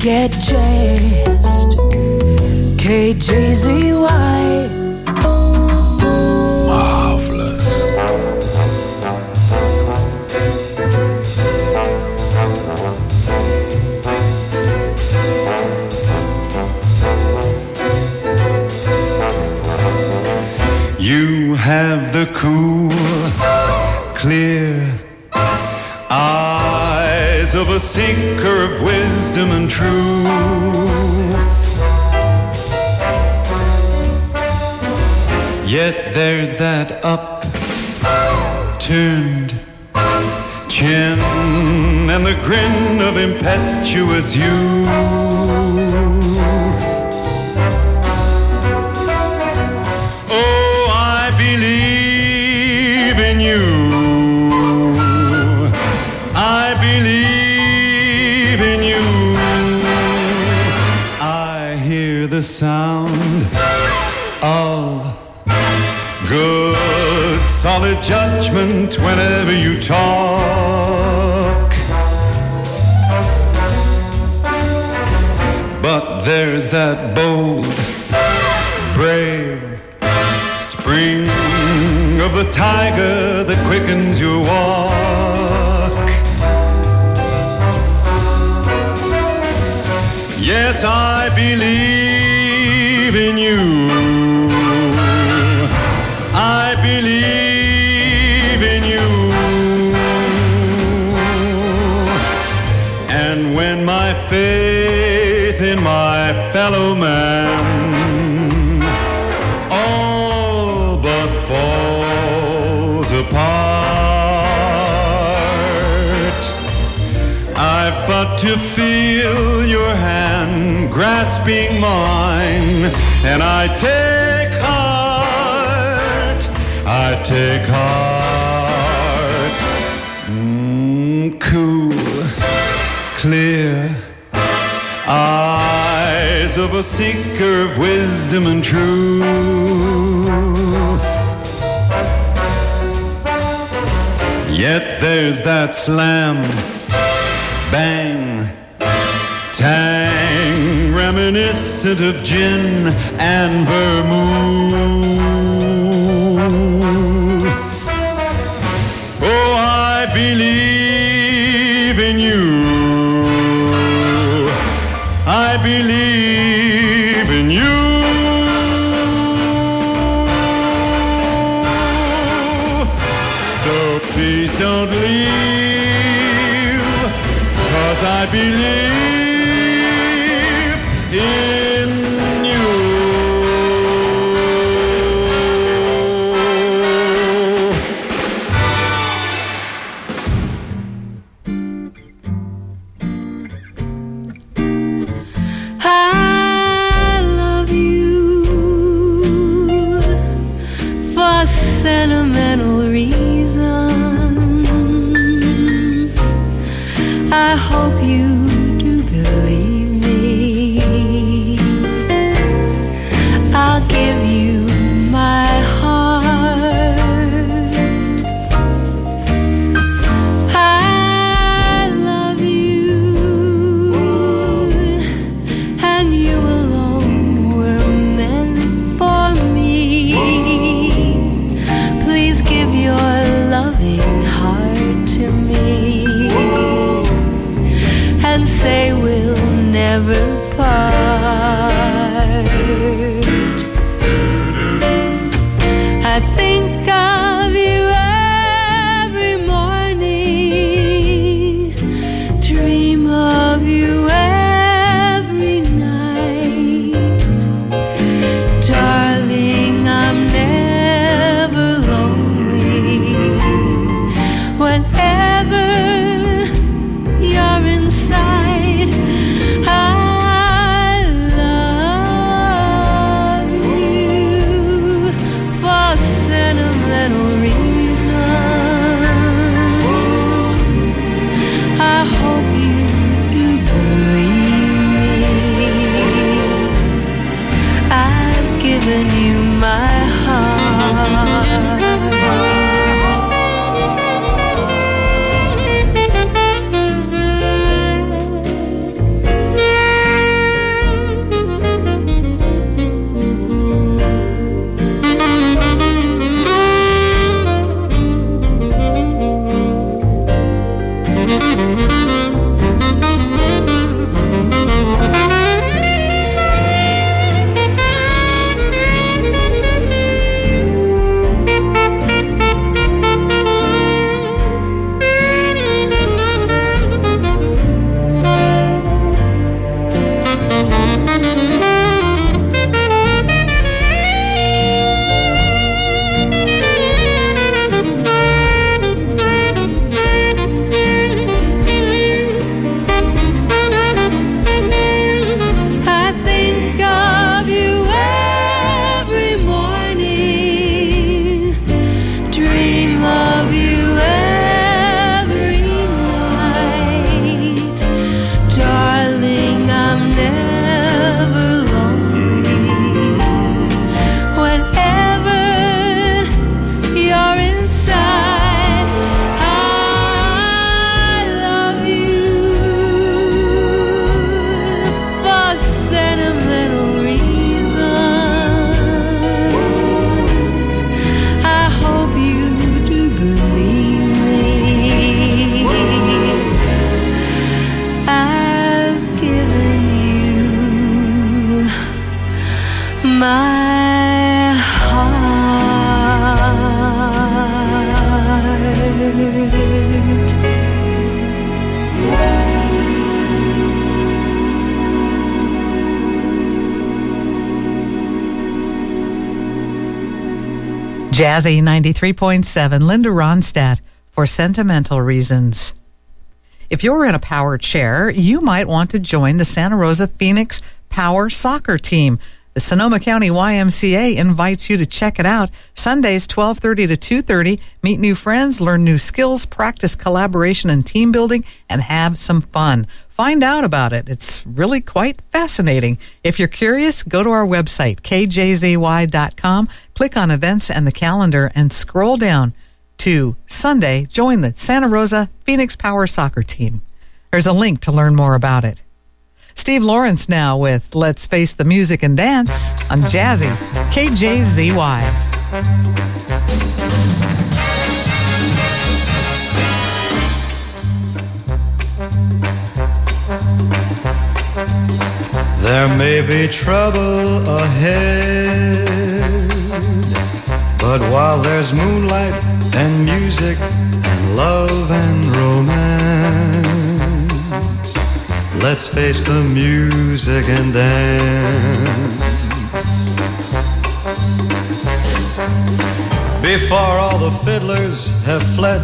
get chased. KGZY. Marvelous. You have the cool, clear eyes of a seeker of wisdom and truth. Yet there's that upturned chin and the grin of impetuous youth. Oh, I believe in you. I believe in you. I hear the sound of good, solid judgment whenever you talk. But there's that bold, brave spring of the tiger that quickens your walk. Yes, I believe in you. I believe in you. And when my faith in my fellow man all but falls apart, I've but to feel your hand grasping mine, and I take heart, I take heart. Cool, clear eyes of a seeker of wisdom and truth. Yet there's that slam, bang, tang, reminiscent of gin and vermouth. Oh, I believe in you. I believe in you. So please don't leave, 'cause I believe in you. I love you for sentimental reasons. I hope you do believe me. I'll give you my heart. I love you, and you alone were meant for me. Please give your loving heart to me, and say we'll never part. I think of you every morning, dream of you every night. Darling, I'm never lonely whenever you're inside. I love you for sentimental reasons. I hope you do believe me. I've given you my heart. Jazzy 93.7, Linda Ronstadt, For Sentimental Reasons. If you're in a power chair, you might want to join the Santa Rosa Phoenix Power Soccer Team. The Sonoma County YMCA invites you to check it out. Sundays, 12:30 to 2:30. Meet new friends, learn new skills, practice collaboration and team building, and have some fun. Find out about it. It's really quite fascinating. If you're curious, go to our website, kjzy.com, click on events and the calendar, and scroll down to Sunday. Join the Santa Rosa Phoenix Power Soccer Team. There's a link to learn more about it. Steve Lawrence now with Let's Face the Music and Dance on Jazzy, KJZY. There may be trouble ahead, but while there's moonlight and music and love and romance, let's face the music and dance. Before all the fiddlers have fled,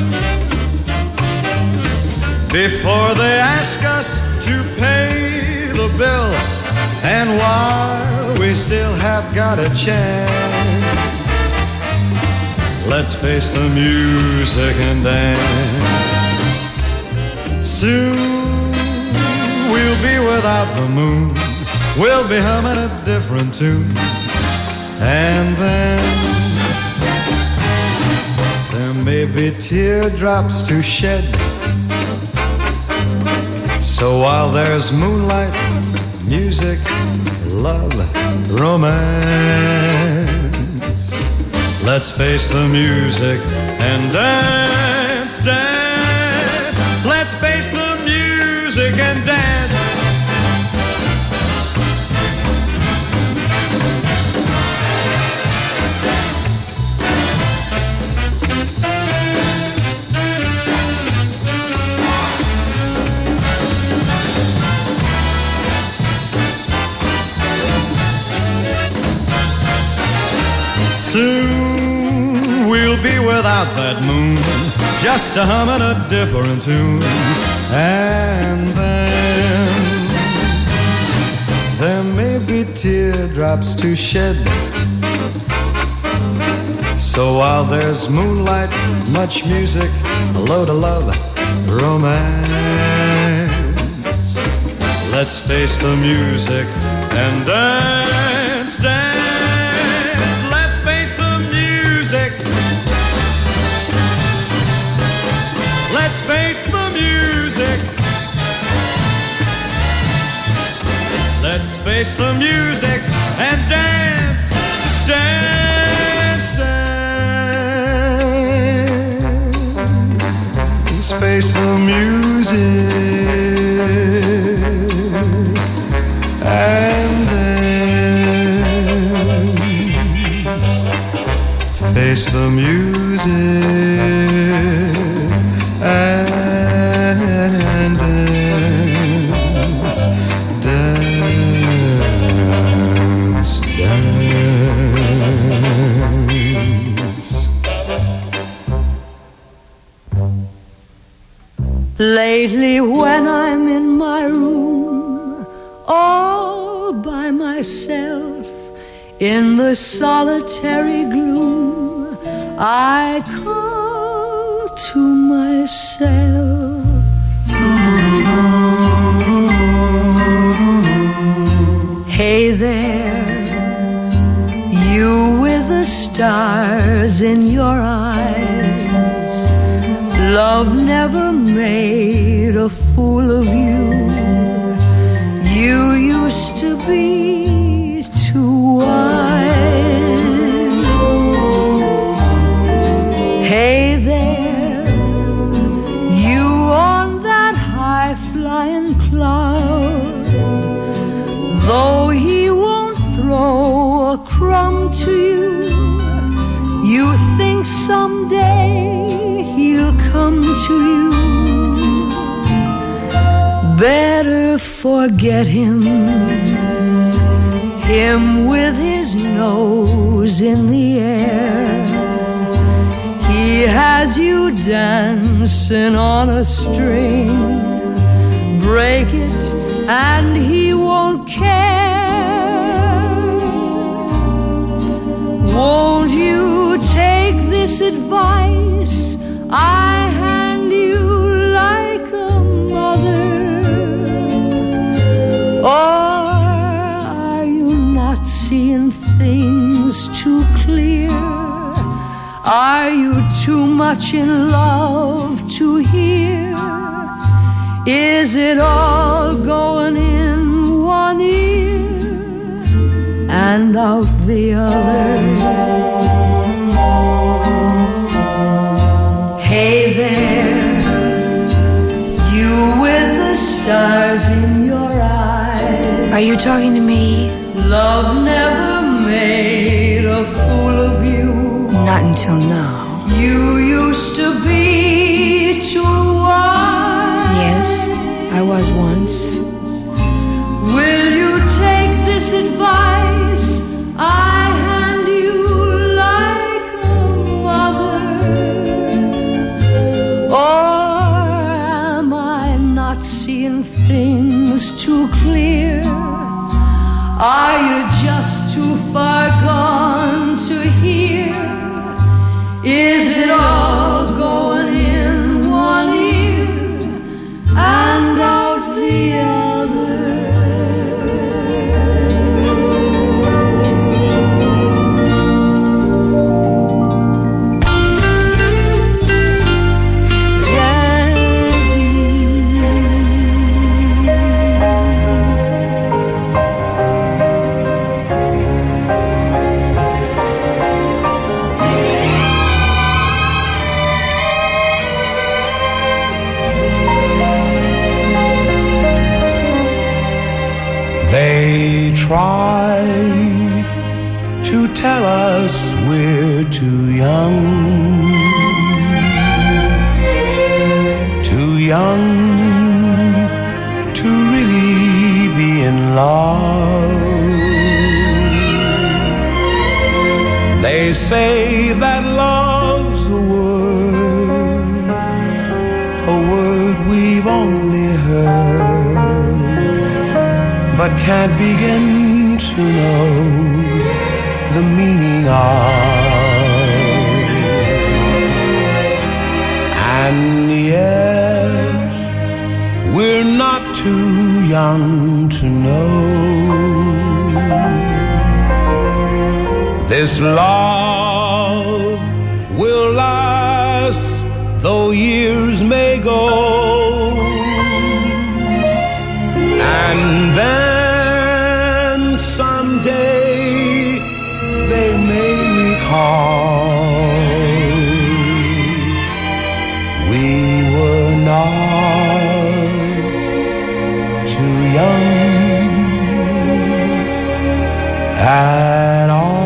before they ask us to pay the bill, and while we still have got a chance, let's face the music and dance. Soon we'll be without the moon, we'll be humming a different tune, and then there may be teardrops to shed. So while there's moonlight, music, love, romance, let's face the music and dance, dance. Let's face the music and dance. Soon we'll be without that moon, just a humming a different tune, and then there may be teardrops to shed. So while there's moonlight, much music, a load of love, romance, let's face the music and dance, dance. Let's face the music. Let's face the music and dance, dance, dance. Face the music and dance. Face the music and dance, dance, dance. Lately when I'm in my room all by myself, in the solitary gloom, I call to myself. Hey there, you with the stars in your eyes, love never made a fool of you. You used to be too wise. Hey there, you on that high-flying cloud, though he won't throw a crumb to you, you think someday he'll come to you. Better forget him with his nose in the air. He has you dancing on a string. Break it and he won't care. Won't you take this advice I hand you like a mother? Or are you not seeing things too clear? Are you too much in love to hear? Is it all going in one ear and out the other? Hey there, you with the stars in your eyes. Are you talking to me? Love never made a fool of you. Not until now. You used to be too wise. Yes, I was once. Will you take this advice I hand you like a mother? Or am I not seeing things too clear? Are you just too far gone to hear? Is it all going in one ear and out the other? They try to tell us we're too young to really be in love. They say that love's a word we've only heard, but can't begin to know the meaning of. And yet we're not too young to know this love will last though years may go. And then someday they may recall we were not too young at all.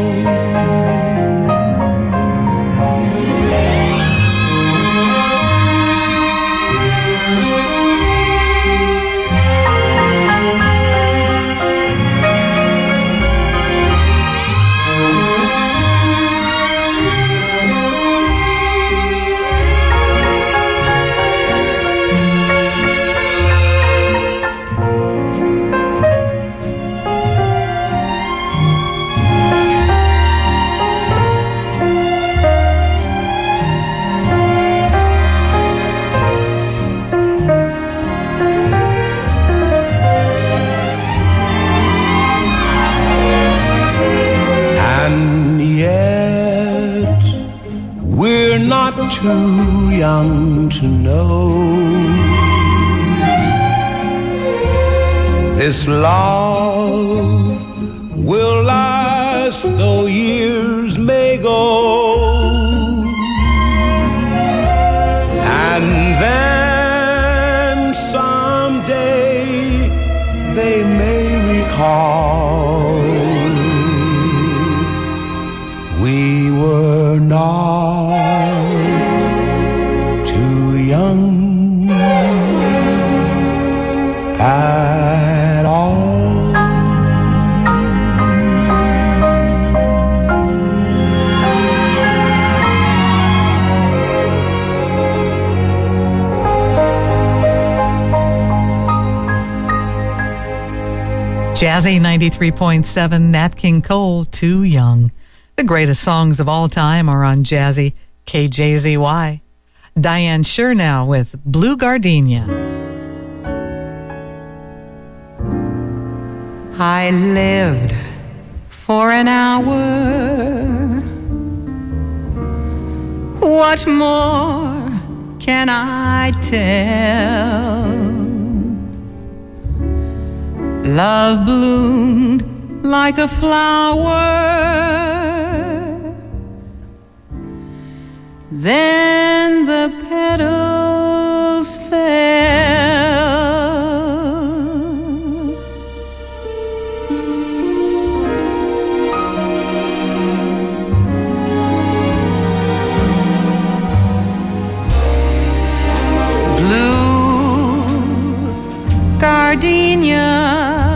Too young to know this love will last though years may go. And then someday they may recall we were not young at all. Jazzy 93.7, Nat King Cole, Too Young. The greatest songs of all time are on Jazzy, KJZY. Diane Shure now with Blue Gardenia. I lived for an hour. What more can I tell? Love bloomed like a flower, then the petals fell. Blue gardenia,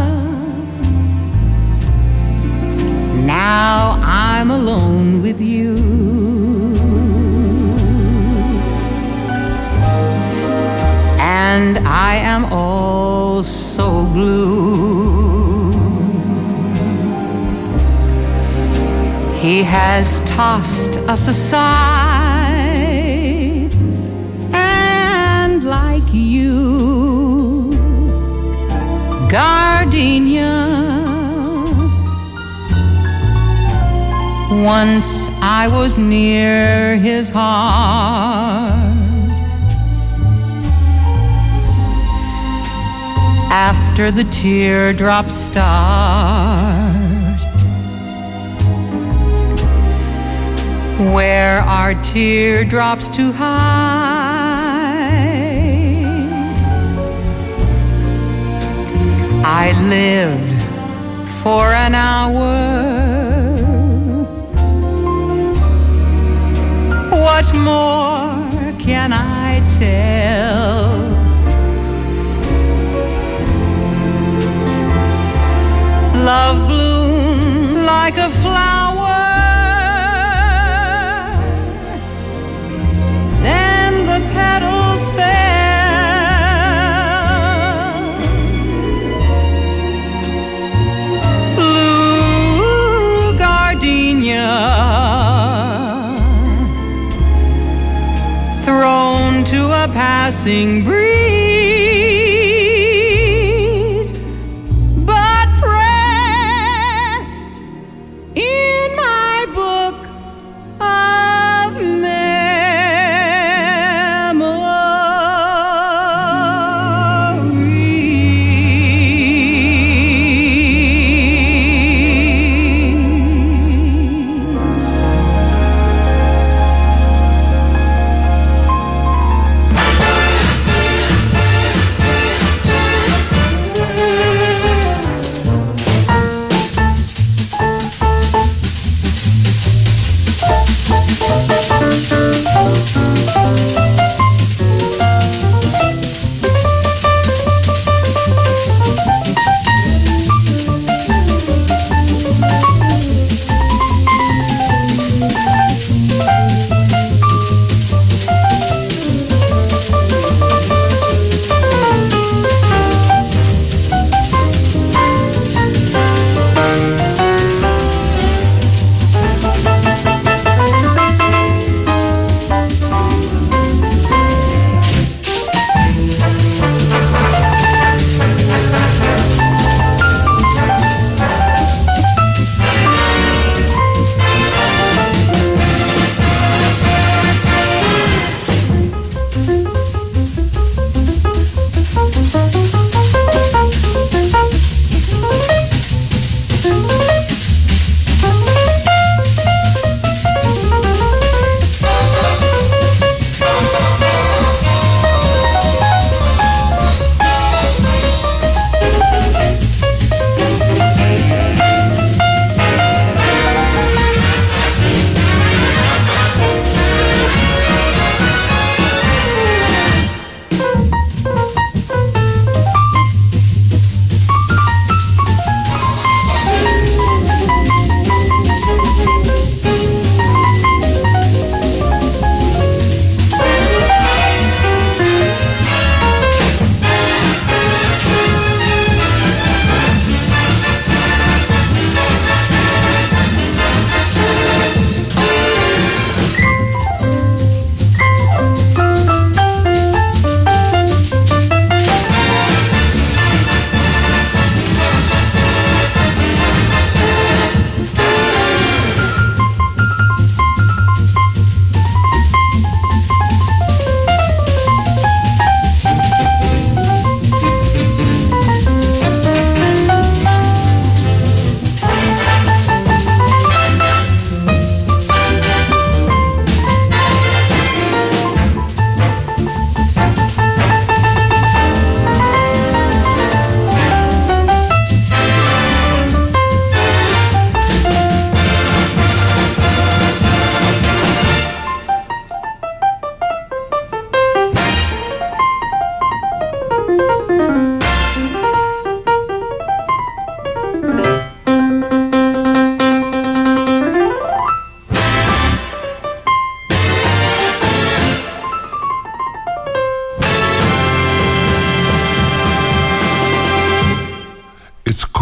now I'm alone with you. And I am all so blue. He has tossed us aside, and like you, gardenia, once I was near his heart. After the teardrops start, where are teardrops to hide? I lived for an hour. What more can I tell? Love bloomed like a flower, then the petals fell. Blue gardenia, thrown to a passing breeze, but pressed in my book of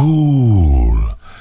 cool.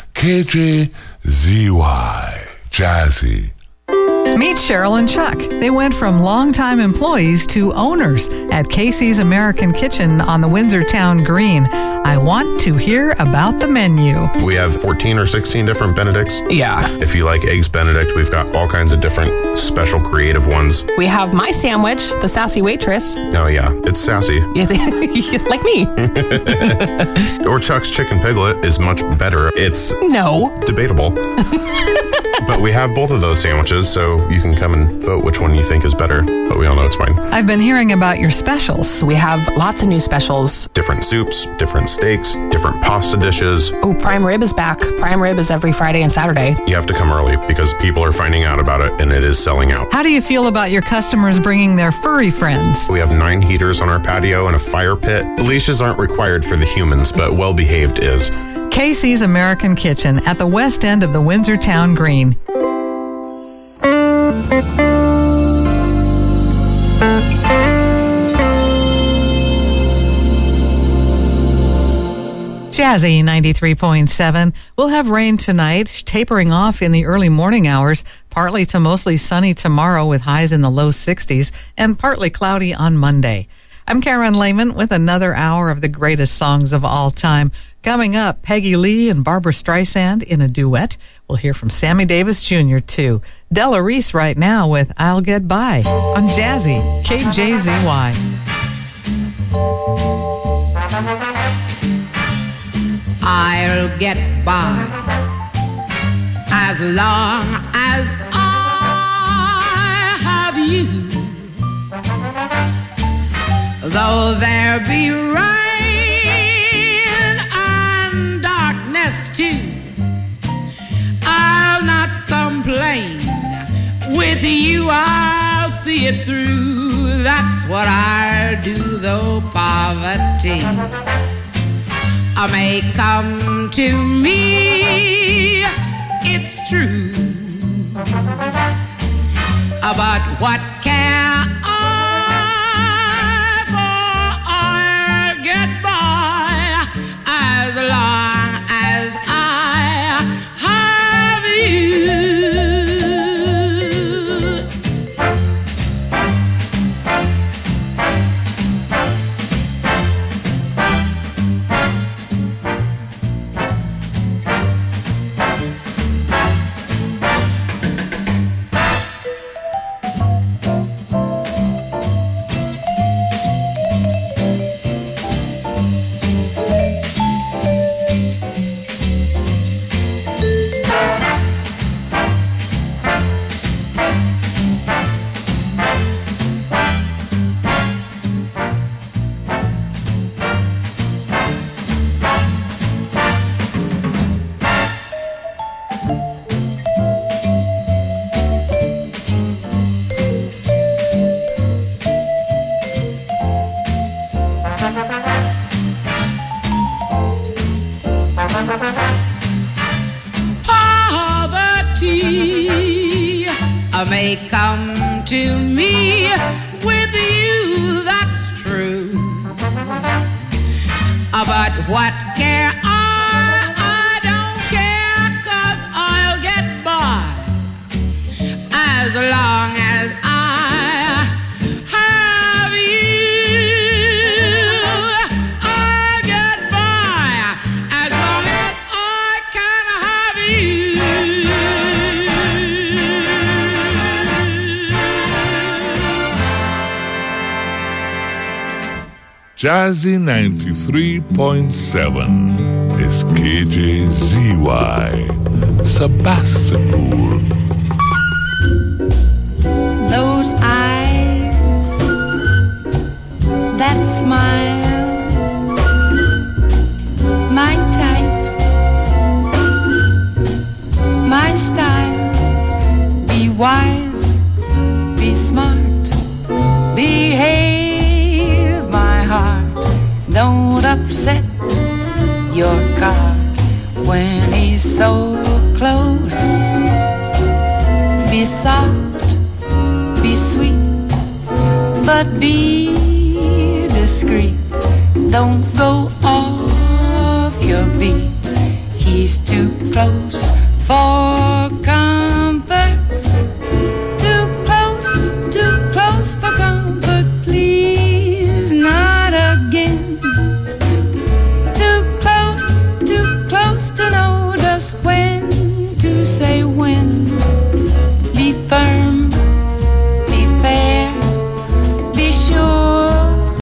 KJZY. Jazzy. Meet Cheryl and Chuck. They went from longtime employees to owners at Casey's American Kitchen on the Windsor Town Green. I want to hear about the menu. We have 14 or 16 different Benedicts. Yeah. If you like Eggs Benedict, we've got all kinds of different special creative ones. We have my sandwich, the Sassy Waitress. Oh, yeah. It's sassy. Like me. Or Chuck's Chicken Piglet is much better. It's No. debatable. But we have both of those sandwiches, so you can come and vote which one you think is better. But we all know it's mine. I've been hearing about your specials. We have lots of new specials. Different soups, different steaks, different pasta dishes. Oh, prime rib is back. Prime rib is every Friday and Saturday. You have to come early because people are finding out about it and it is selling out. How do you feel about your customers bringing their furry friends? We have 9 heaters on our patio and a fire pit. Leashes aren't required for the humans, but well-behaved is. Casey's American Kitchen at the west end of the Windsor Town Green. Jazzy 93.7. We'll have rain tonight, tapering off in the early morning hours, partly to mostly sunny tomorrow with highs in the low 60s, and partly cloudy on Monday. I'm Karen Lehman with another hour of the greatest songs of all time. Coming up, Peggy Lee and Barbra Streisand in a duet. We'll hear from Sammy Davis Jr. too. Della Reese right now with I'll Get By on Jazzy, KJZY. I'll get by as long as I have you. Though there be rain and darkness too, I'll not complain. With you I'll see it through. That's what I'll do, though poverty may come to me, it's true. But what care I, for I'll get by as long as I have you. Poverty may come to me, with you that's true. But what care I don't care, 'cause I'll get by as long as I have you. I'll get by as long as I can have you. Jazzy 93.7 is KJZY, Sebastopol. Those eyes, that smile, my type, my style. Be wise, be smart, behave, my heart. Don't upset your cart when he's so close. Be soft, be sweet, but be discreet. Don't go off your beat. close for